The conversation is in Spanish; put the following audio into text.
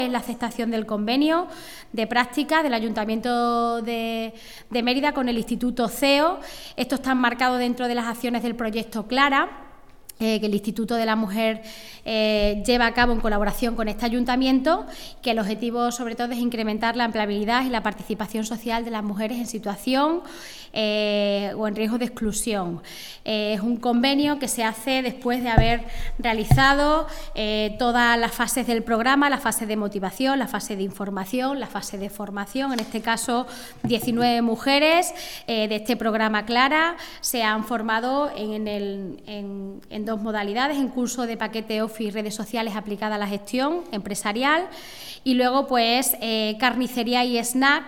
Es la aceptación del convenio de práctica del Ayuntamiento de Mérida con el Instituto CEO. Esto está enmarcado dentro de las acciones del proyecto Clara, que el Instituto de la Mujer lleva a cabo en colaboración con este ayuntamiento, que el objetivo sobre todo es incrementar la empleabilidad y la participación social de las mujeres en situación o en riesgo de exclusión. Es un convenio que se hace después de haber realizado todas las fases del programa, la fase de motivación, la fase de información, la fase de formación. En este caso, 19 mujeres de este programa Clara se han formado en dos modalidades, en curso de paquete Office y redes sociales aplicada a la gestión empresarial, y luego pues carnicería y snack